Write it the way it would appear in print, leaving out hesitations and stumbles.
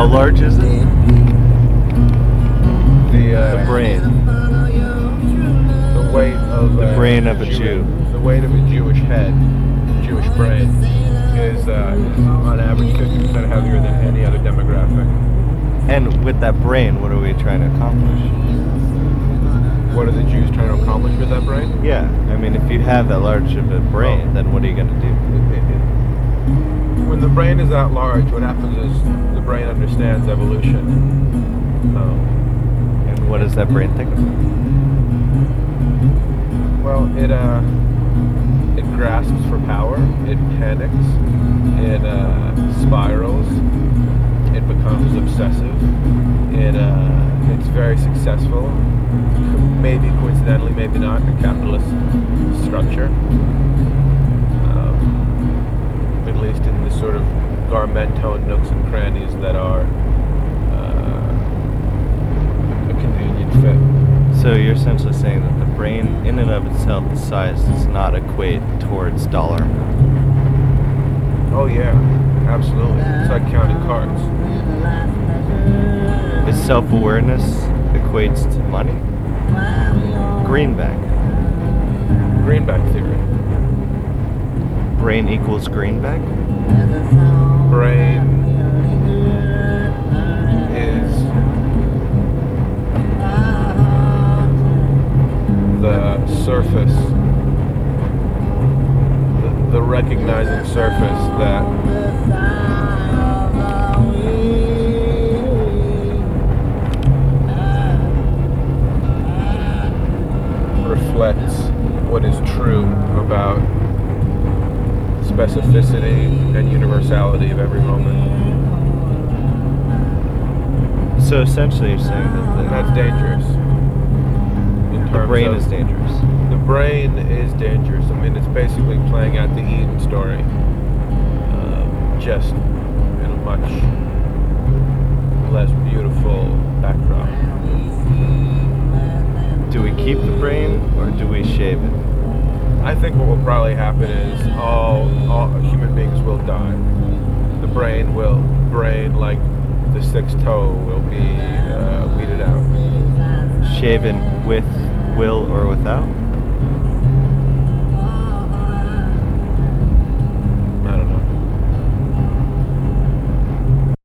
large is it? The Brain. the weight of The brain of a Jew. The weight of a Jewish head, Jewish brain, is on average 50% heavier than any other demographic. And with that brain, what are we trying to accomplish? What are the Jews trying to accomplish with that brain? Yeah, I mean, if you have that large of a brain, then what are you going to do? When the brain is that large, what happens is the brain understands evolution. And what does that brain think of? Well, it grasps for power, it panics, it spirals, it becomes obsessive, it's very successful, maybe coincidentally, maybe not, in a capitalist structure. At least in the sort of garmentone nooks and crannies that are a convenient fit. So you're essentially saying that the brain, in and of itself, the size does not equate towards dollar amount. Oh yeah, absolutely. It's like counting cards. If self-awareness equates to money? Greenback. Greenback theory. Brain equals greenback? Brain is the surface, the recognizing surface that reflects what is true about specificity and universality of every moment. So essentially you're saying that And that's dangerous. the brain is dangerous. The brain is dangerous. I mean, it's basically playing out the Eden story, just in a much less beautiful backdrop. Do we keep the brain or do we shave it? I think what will probably happen is all human beings will die. The brain, like the sixth toe, will be weeded out. Shaven with will or without?